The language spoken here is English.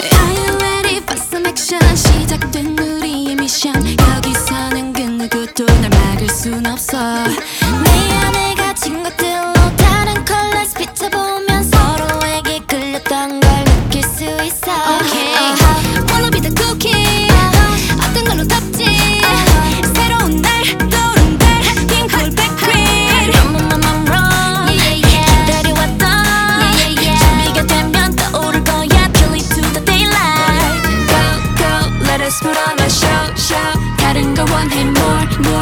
Are you ready for some action? 시작된 우리의 미션. 여기서는 그 누구도 날 막을 순 없어. 내 안에 갇힌 것들로 다른 컬러스 비춰보면 서로에게 끌렸던 걸 느낄 수 있어. Okay. Wanna be the cookie. 어떤 걸로 덮지? 새로운 날 떠오른 달 핑크볼 백퀸. I'm wrong. 기다려왔던 준비가 되면 떠오를 거야. Till it to the daylight. Go go let us put on a show. 다른 걸 원해 more.